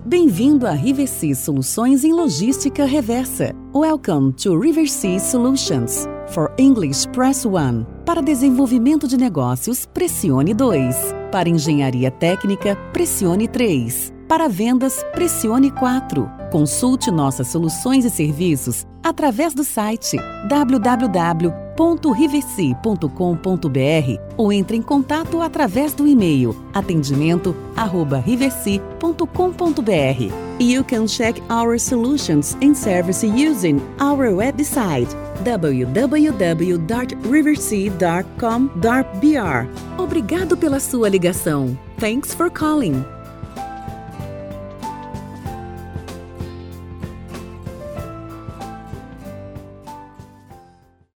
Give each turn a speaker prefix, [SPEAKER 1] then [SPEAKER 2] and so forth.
[SPEAKER 1] Bem-vindo a Riversi Soluções em Logística Reversa. Welcome to Riversi Solutions. For English, press 1. Para desenvolvimento de negócios, pressione 2. Para engenharia técnica, pressione 3. Para vendas, pressione 4. Consulte nossas soluções e serviços através do site www.riversi.com.br ou entre em contato através do e-mail atendimento@riversi.com.br. You can check our solutions and service using our website www.riversi.com.br. Obrigado pela sua ligação. Thanks for calling.